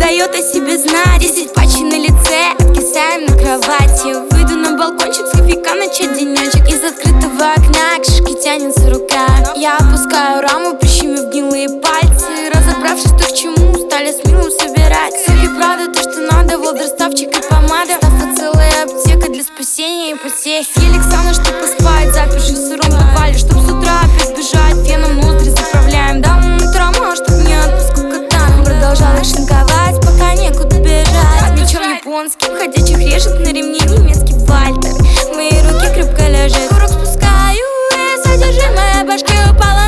дает о себе знать. 10 патчей на лице, откисаем на кровати. Выйду на балкончик, с кофейка начать денечек. Из открытого окна к шишке тянется рука. Я опускаю раму, прищемив гнилые пальцы. Разобравшись, что к чему, стали с милым собирать. Соки, правда, то, что надо, волдерставчик и помада. Стафа целая аптека для спасения ипотеки. Гелик сауна, чтоб поспать, запершись в сыром подвале. Чтоб с утра опять бежать, феном ноздри заправляем. Да, травма, чтоб не отпуск катаном. Продолжала шинковать, пока некуда бежать. Мечом японским, ходячих режет на ремне немецкий вальтер. В моей руке крепко лежит. Курок спускаю, и содержимое башки упало